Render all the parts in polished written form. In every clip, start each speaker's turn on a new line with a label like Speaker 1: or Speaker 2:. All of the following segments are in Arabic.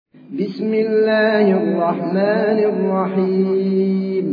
Speaker 1: بسم الله الرحمن الرحيم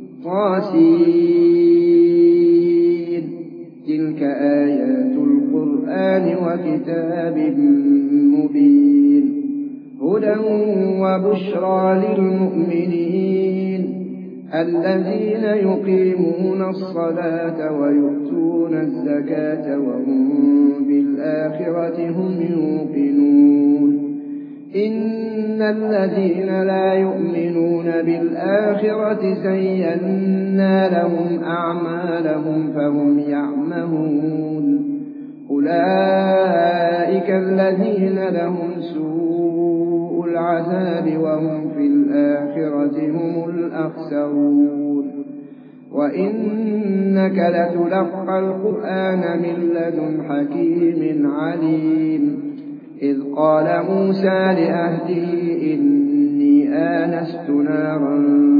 Speaker 1: طاسين تلك آيات القرآن وكتاب مبين هدى وبشرى للمؤمنين الذين يقيمون الصلاة ويؤتون الزكاة وهم بالآخرة هم يوقنون إن الذين لا يؤمنون بالآخرة زينا لهم أعمالهم فهم يعمهون أولئك الذين لهم سوء العذاب وهم في الآخرة هم الأخسرون وإنك لتلقى القرآن من لدن حكيم عليم إذ قال موسى لأهله إني آنست نارا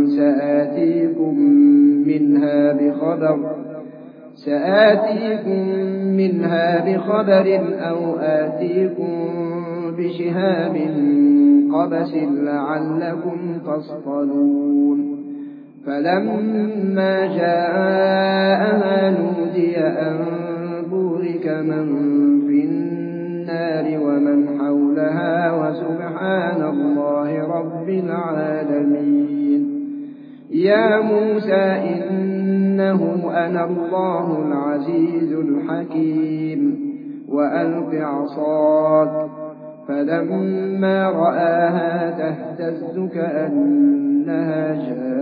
Speaker 1: سآتيكم منها بخبر أو آتيكم بشهاب قبس لعلكم تصطلون فلما جاءها نودي أن بورك من في النار ومن حولها وسبحان الله رب العالمين يا موسى إنه أنا الله العزيز الحكيم وألق عصاك فلما رآها تهتز كأنها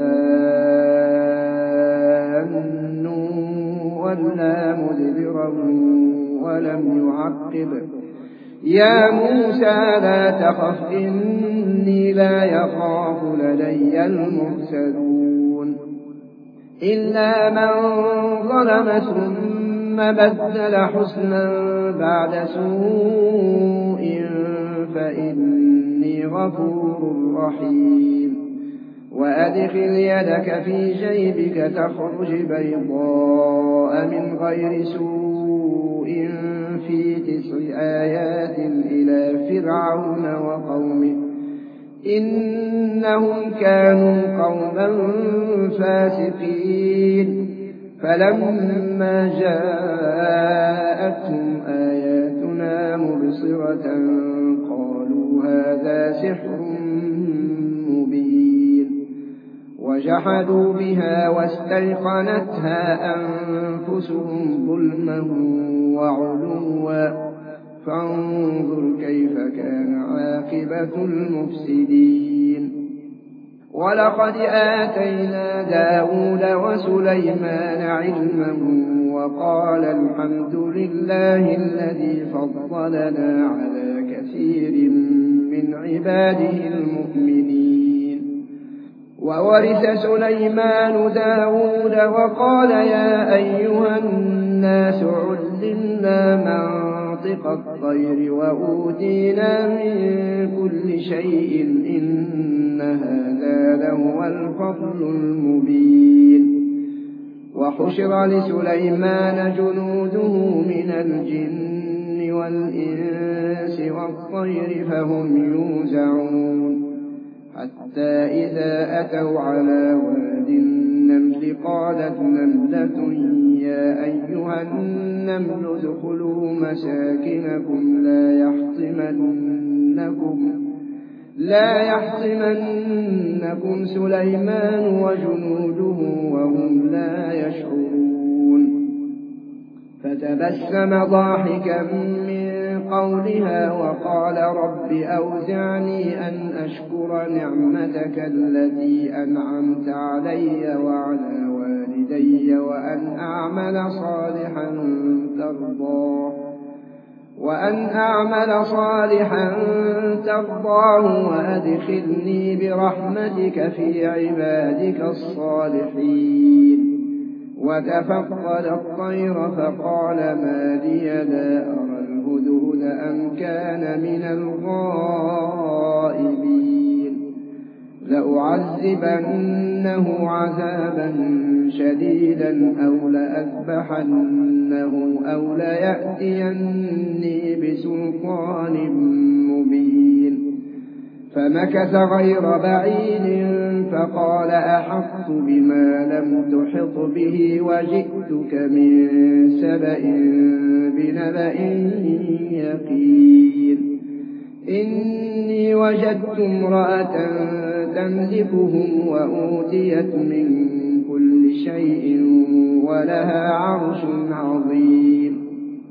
Speaker 1: جان ولا مدبرا ولم يعقب يا موسى لا تخف إني لا يخاف لدي المرسلون إلا من ظلم ثم بدل حسنا بعد سوء فإني غفور رحيم وأدخل يدك في جيبك تخرج بيضاء من غير سوء في 9 آيات إلى فرعون وقومه إنهم كانوا قوما فاسقين فلما جاءتهم آياتنا مبصرة قالوا هذا سحر مبين وجحدوا بها واستيقنتها أنفسهم ظلما وعلوا فانظر كيف كان عاقبة المفسدين ولقد آتينا داود وسليمان علما وقال الحمد لله الذي فضلنا على كثير من عباده المؤمنين وورث سليمان داود وقال يا أيها الناس علمنا منطق الطير وأوتينا من كل شيء إن هذا لهو الفضل المبين وحشر لسليمان جنوده من الجن والإنس والطير فهم يوزعون حتى إذا أتوا على واد النمل قالت نملة يا أيها النمل ادخلوا مساكنكم لا يحطمنكم سليمان وجنوده وهم لا يشعرون فتبسم ضاحكا من قولها وقال رب أوزعني أن أشكر نعمتك التي أنعمت علي وعلى والدي وأن أعمل صالحا ترضاه وأدخلني برحمتك في عبادك الصالحين وتفقد الطير فقال ما لي لا أرى الهدهد أم كان من الغائبين لأعذبنه عذابا شديدا أو لأذبحنه أو ليأتيني بسلطان مبين فمكث غير بعيد فقال أحطت بما لم تحط به وجئتك من سبأ بنبأ يقين إني وجدت امرأة تملكهم وأوتيت من كل شيء ولها عرش عظيم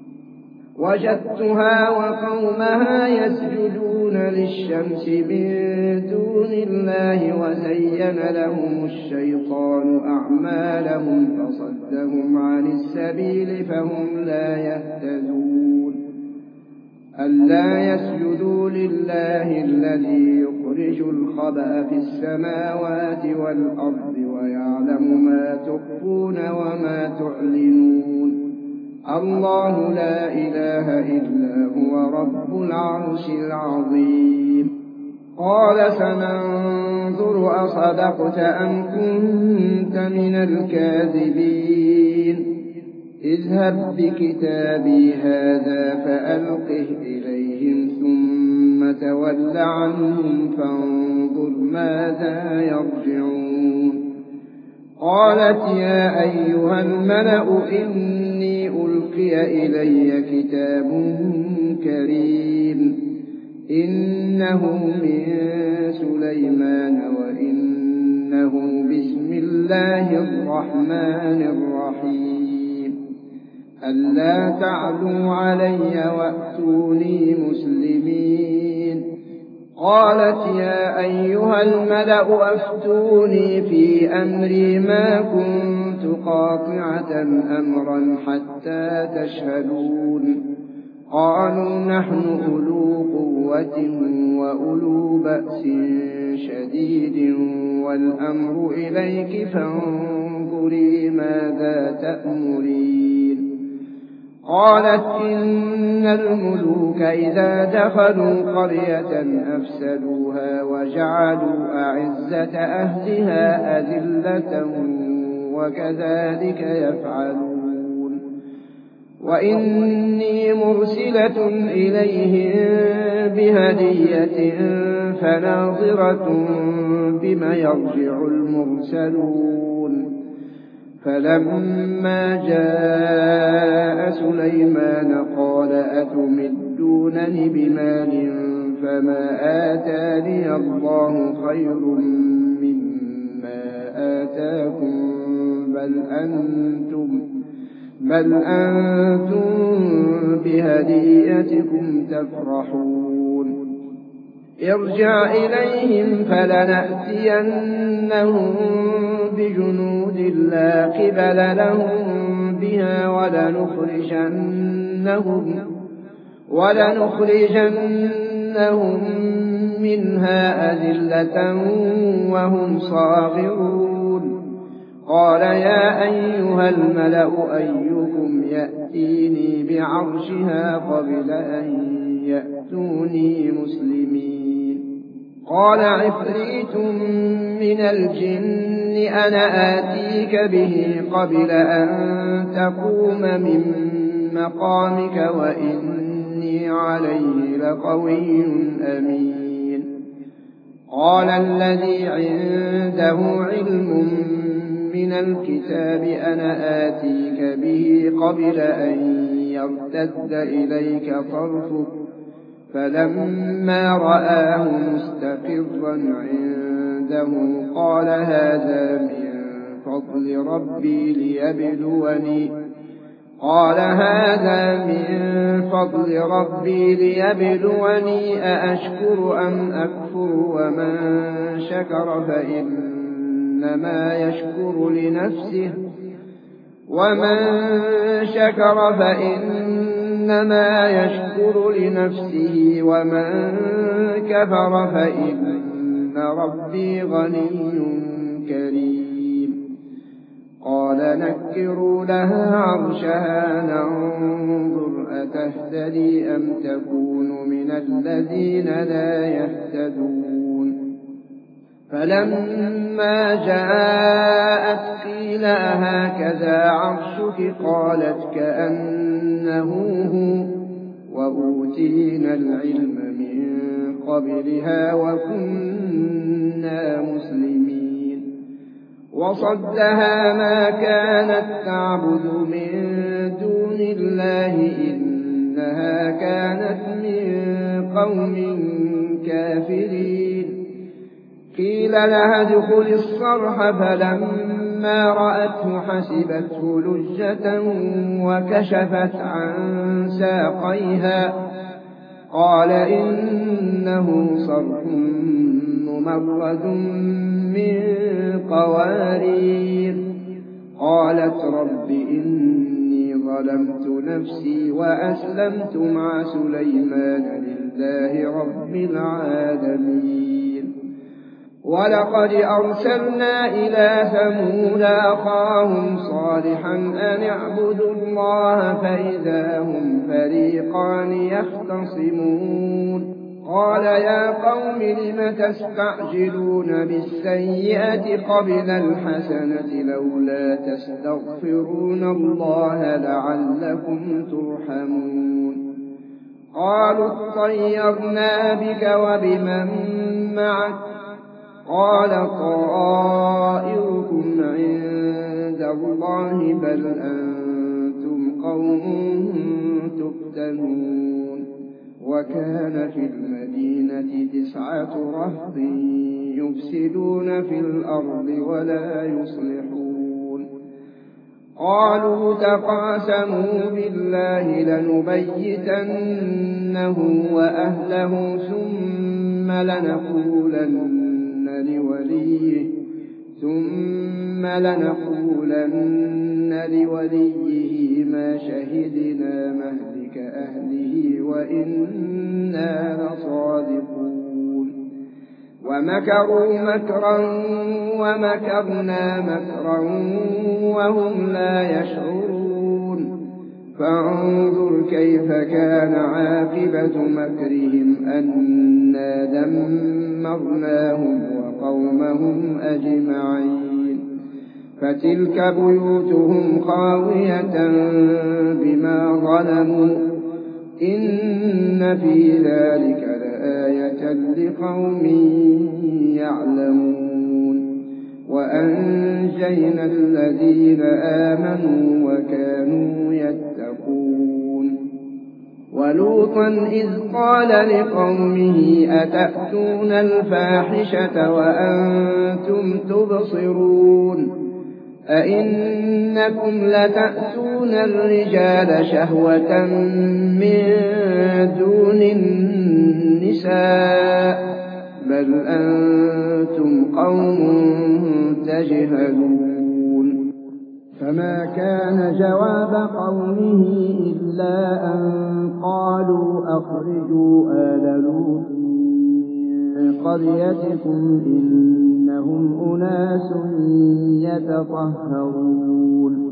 Speaker 1: وجدتها وقومها يسجدون للشمس من دون الله وزين لهم الشيطان أعمالهم فصدهم عن السبيل فهم لا يهتدون ألا يسجدوا لله الذي يخرج الخبأ في السماوات والأرض ويعلم ما تخفون وما تعلنون الله لا إله إلا هو رب العرش العظيم قال سننظر أصدقت أم كنت من الكاذبين اذهب بكتابي هذا فألقه إليهم ثم تول عنهم فانظر ماذا يرجعون قالت يا أيها الملأ إني ألقي إلي كتاب كريم إنه من سليمان وإنه بسم الله الرحمن الرحيم ألا تعلوا علي وأتوني مسلمين قالت يا أيها الملأ أفتوني في أمري ما كنت قاطعة أمرا حتى تشهدون قالوا نحن أولو قوة وأولو بأس شديد والأمر إليك فانظري ماذا تأمرين قالت إن الملوك إذا دخلوا قرية أفسدوها وجعلوا أعزة أهلها أذلة وكذلك يفعلون وإني مرسلة إليهم بهدية فناظرة بما يرجع المرسلون فلما جاء سليمان قال أتمدونني بمال فما آتاني الله خير مما آتاكم بل أنتم بهديتكم تفرحون ارجع إليهم فلنأتينهم بجنود لا قبل لهم بها ولنخرجنهم منها أذلة وهم صاغرون قال يا أيها الملأ أيكم يأتيني بعرشها قبل أن يأتوني مسلمين قال عفريت من الجن أنا آتيك به قبل أن تقوم من مقامك وإني عليه لقوي أمين قال الذي عنده علم من الكتاب أنا آتيك به قبل أن يرتد إليك طرفك فلما رآه مستقرا عنده قال هذا من فضل ربي ليبلوني أأشكر أم أكفر ومن شكر فإنما يشكر لنفسه ومن كفر فإن ربي غني كريم قال نكروا لها عرشها ننظر أتهتدي أم تكون من الذين لا يهتدون فلما جاءت قيل أهكذا عرشك قالت كأنه هو وأوتينا العلم من قبلها وكنا مسلمين وصدها ما كانت تعبد من دون الله إنها كانت من قوم كافرين قيل لها ادخل الصرح فلما رأته حسبته لجة وكشفت عن ساقيها قال إنه صرح ممرد من قوارير قالت رب إني ظلمت نفسي وأسلمت مع سليمان لله رب العالمين ولقد أرسلنا إلى ثمود أخاهم صالحا أن اعبدوا الله فإذا هم فريقان يختصمون قال يا قوم لم تستعجلون بالسيئة قبل الحسنة لولا تستغفرون الله لعلكم ترحمون قالوا اطيرنا بك وبمن معك قال طائركم عند الله بل أنتم قوم تفتنون وكان في المدينة 9 رهط يفسدون في الأرض ولا يصلحون قالوا تقاسموا بالله لنبيتنه وأهله ثم لنقولن لوليه ما شهدنا مهلك أهله وإنا لصادقون ومكروا مكرا ومكرنا مكرا وهم لا يشعرون فانظر كيف كان عاقبة مكرهم أنا دمرناهم وقومهم أجمعين فتلك بيوتهم خاوية بما ظلموا إن في ذلك لآية لقوم يعلمون وأنجينا الذين آمنوا وكانوا يتقون ولوطا إذ قال لقومه أتأتون الفاحشة وأنتم تبصرون أئنكم لتأتون الرجال شهوة من دون النساء بل أنتم قوم تجهلون فما كان جواب قومه إلا أن قالوا أخرجوا آل لوط من قريتكم إنهم أناس يتطهرون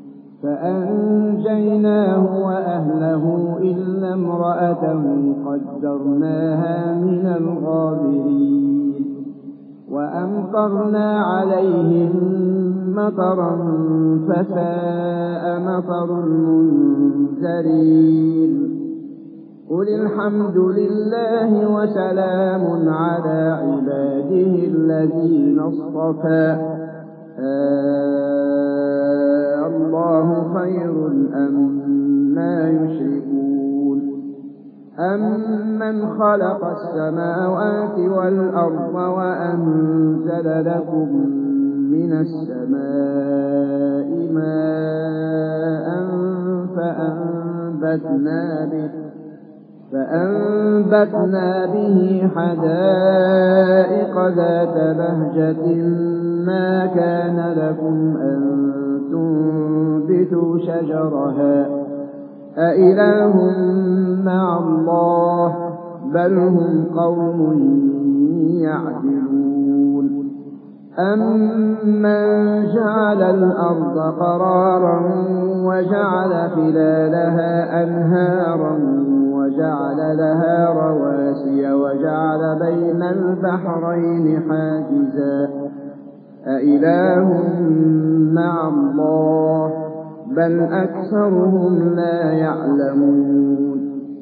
Speaker 1: فأنجيناه وأهله إلا امرأته قدرناها من الغابرين وأمطرنا عليهم مطرا فساء مطر المنذرين قل الحمد لله وسلام على عباده الذين اصطفى الله خير أما يشركون أمن خلق السماوات والأرض وأنزل لكم من السماء ماء فأنبتنا به حدائق ذات بهجة ما كان لكم أن تنبتوا شجرها أإله مع الله بل هم قوم يعدلون أمن جعل الأرض قرارا وجعل خلالها أنهارا وجعل لها رواسي وجعل بين البحرين حاجزا أإله مع الله بل أكثرهم لا يعلمون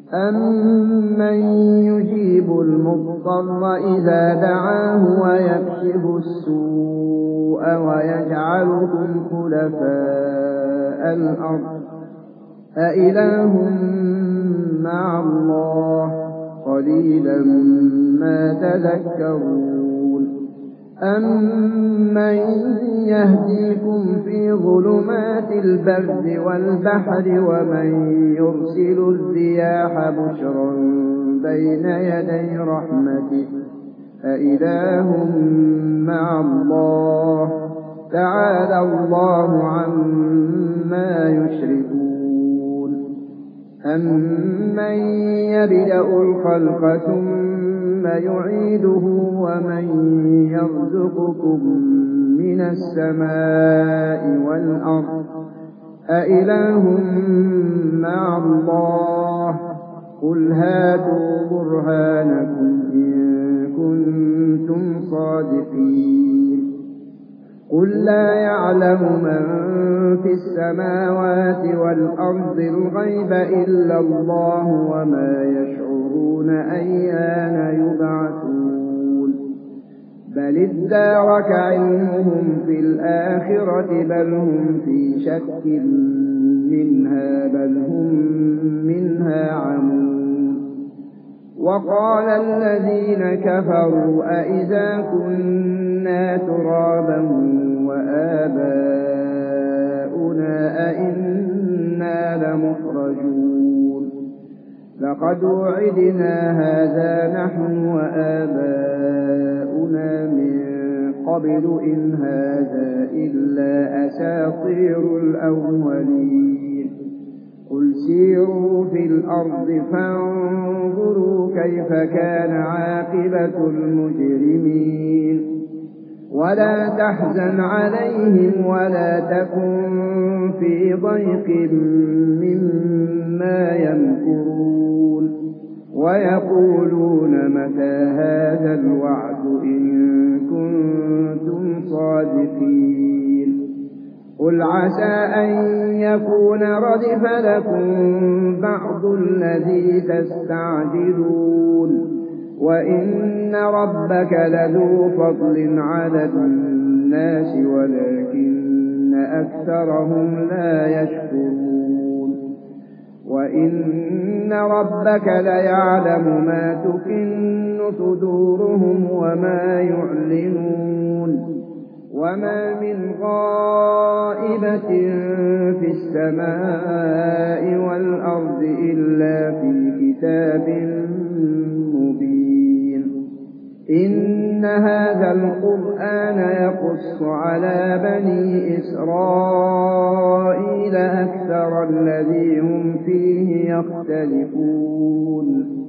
Speaker 1: أَمَّن يُجِيبُ الْمُضْطَرَّ إِذَا دَعَاهُ وَيَكْشِفُ السُّوءَ وَيَجْعَلُكُمْ خُلَفَاءَ الْأَرْضِ أَإِلَٰهٌ مَّعَ اللَّهِ قَلِيلًا مَّا تَذَكَّرُونَ أَمَّن يَهْدِيكُمْ فِي ظُلُمَاتِ الْبَرِّ وَالْبَحْرِ وَمَن يُرْسِلُ الرِّيَاحَ بُشْرًا بَيْنَ يَدَيْ رَحْمَتِهِ أَإِلَٰهٌ مَّعَ اللَّهِ تَعَالَى اللَّهُ عَمَّا يُشْرِكُونَ أَمَّن يَبْدَأُ الْخَلْقَ ثُمَّ يُعِيدُهُ وَمَن يَرْزُقُكُم مِّنَ السَّمَاءِ وَالْأَرْضِ أَإِلَٰهٌ مَّعَ اللَّهِ قُلْ هَاتُوا بُرْهَانَكُمْ إِن كُنتُمْ صَادِقِينَ قُل لا يَعْلَمُ مَن فِي السَّمَاوَاتِ وَالْأَرْضِ الْغَيْبَ إِلَّا اللَّهُ وَمَا يَشْعُرُونَ أَيَّانَ يُبْعَثُونَ بَلِ ادَّارَكَ عِلْمُهُمْ فِي الْآخِرَةِ بَلْ هُمْ فِي شَكٍّ مِّنْهَا بَلْ هُم مِّنْهَا عَمُونَ وَقَالَ الَّذِينَ كَفَرُوا أَإِذَا كُنَّا تُرَابًا وَآبَاؤُنَا أَإِنَّا لَمُخْرَجُونَ لَقَدْ وُعِدْنَا هَٰذَا نَحْنُ وَآبَاؤُنَا مِن قَبْلُ إِنْ هَٰذَا إِلَّا أَسَاطِيرُ الْأَوَّلِينَ قُلْ سِيرُوا فِي الْأَرْضِ فَانظُرُوا كَيْفَ كَانَ عَاقِبَةُ الْمُجْرِمِينَ وَلَا تَحْزَنْ عَلَيْهِمْ وَلَا تَكُن فِي ضَيْقٍ مِّمَّا يَمْكُرُونَ وَيَقُولُونَ مَتَىٰ هَٰذَا الْوَعْدُ إِن كُنتُمْ صَادِقِينَ قُلْ عَسَىٰ أَن يَكُونَ رَدِفَ لَكُم بَعْضُ الَّذِي تَسْتَعْجِلُونَ وَإِنَّ رَبَّكَ لَذُو فَضْلٍ عَلَى النَّاسِ وَلَٰكِنَّ أَكْثَرَهُمْ لَا يَشْكُرُونَ وَإِنَّ رَبَّكَ لَيَعْلَمُ مَا تُكِنُّ صُدُورُهُمْ وَمَا يُعْلِنُونَ وَمَا مِنْ غَائِبَةٍ فِي السَّمَاءِ وَالْأَرْضِ إِلَّا فِي كِتَابٍ مُّبِينٍ إِنَّ هَٰذَا الْقُرْآنَ يَقُصُّ عَلَىٰ بَنِي إِسْرَائِيلَ أَكْثَرَ الَّذِي هُمْ فِيهِ يَخْتَلِفُونَ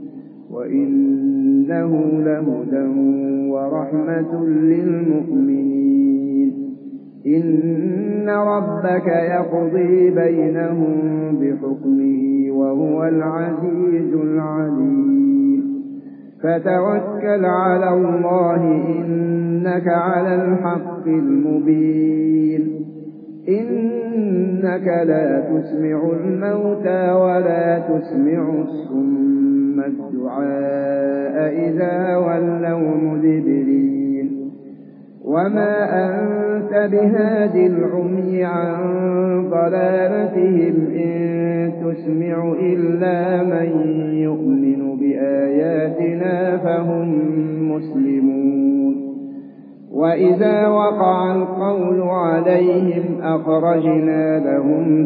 Speaker 1: وَإِنَّهُ لَهُدًى وَرَحْمَةٌ لِّلْمُؤْمِنِينَ إِنَّ رَبَّكَ يَقْضِي بَيْنَهُم بِحُكْمِهِ وَهُوَ الْعَزِيزُ الْعَلِيمُ فَتَوَكَّلْ عَلَى اللَّهِ إِنَّكَ عَلَى الْحَقِّ الْمُبِينِ إِنَّكَ لَا تُسْمِعُ الْمَوْتَىٰ وَلَا تُسْمِعُ الصُّمَّ الدُّعَاءَ إِذَا وَلَّوْا مُدْبِرِينَ وَمَا أَنتَ بِهَادِ الْعُمْيِ عَن ضَلَالَتِهِمْ إِن تُسْمِعُ إِلَّا مَن يُؤْمِنُ بِآيَاتِنَا فَهُم مُّسْلِمُونَ وَإِذَا وَقَعَ الْقَوْلُ عَلَيْهِمْ أَخْرَجْنَا لَهُمْ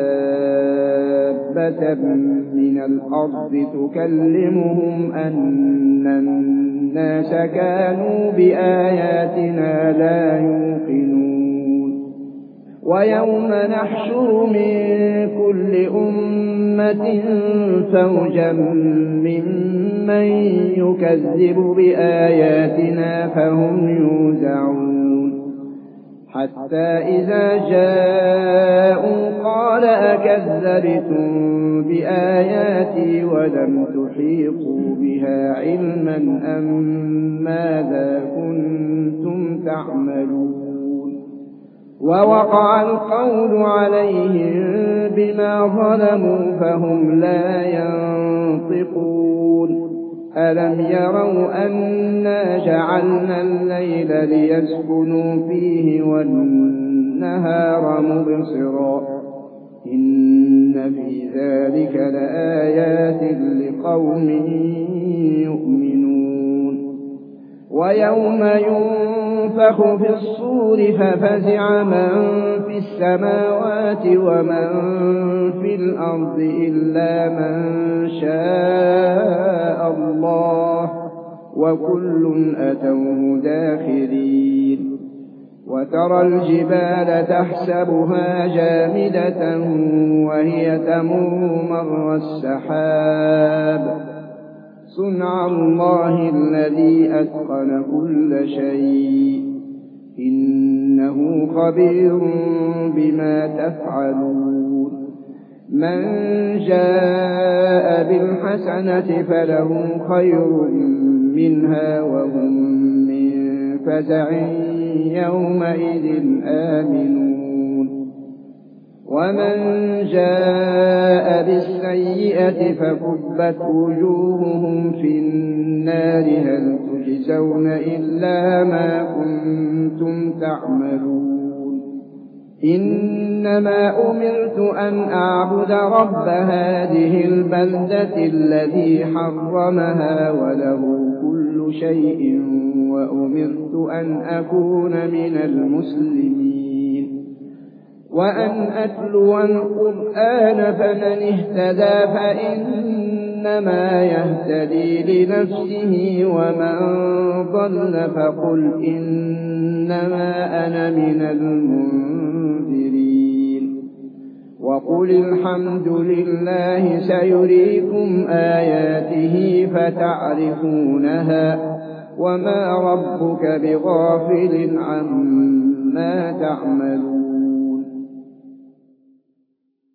Speaker 1: دَابَّةً مِّنَ الْأَرْضِ تُكَلِّمُهُمْ أَنَّ النَّاسَ كَانُوا بِآيَاتِنَا لَا يُوقِنُونَ وَيَوْمَ نَحْشُرُ مِن كُلِّ أُمَّةٍ فَوْجًا مِّمَّن يُكَذِّبُ بِآيَاتِنَا فَهُمْ يُوزَعُونَ حَتَّىٰ إِذَا جَاءُوا قَالَ أَكَذَّبْتُم بِآيَاتِي وَلَمْ تُحِيطُوا بِهَا عِلْمًا أَم مَّاذَا كُنتُمْ تَعْمَلُونَ ووقع القول عليهم بما ظلموا فهم لا ينطقون ألم يروا أنا جعلنا الليل ليسكنوا فيه والنهار مبصرا إن في ذلك لآيات لقوم يؤمنون ويوم ينفخ في الصور ففزع من في السماوات ومن في الأرض إلا من شاء الله وكل أتوه داخرين وترى الجبال تحسبها جامدة وهي تمر مر السحاب صنع الله الذي أتقن كل شيء إنه خبير بما تفعلون من جاء بالحسنة فله خير منها وهم من فزع يومئذ آمنون ومن جاء بالسيئة فكبت وجوههم في النار هل تجزون إلا ما كنتم تعملون إنما أمرت أن أعبد رب هذه البلدة الذي حرمها وله كل شيء وأمرت أن أكون من المسلمين وأن أتلو القرآن فمن اهتدى فإنما يهتدي لنفسه ومن ضل فقل إنما أنا من المنذرين وقل الحمد لله سيريكم آياته فتعرفونها وما ربك بغافل عما تعملون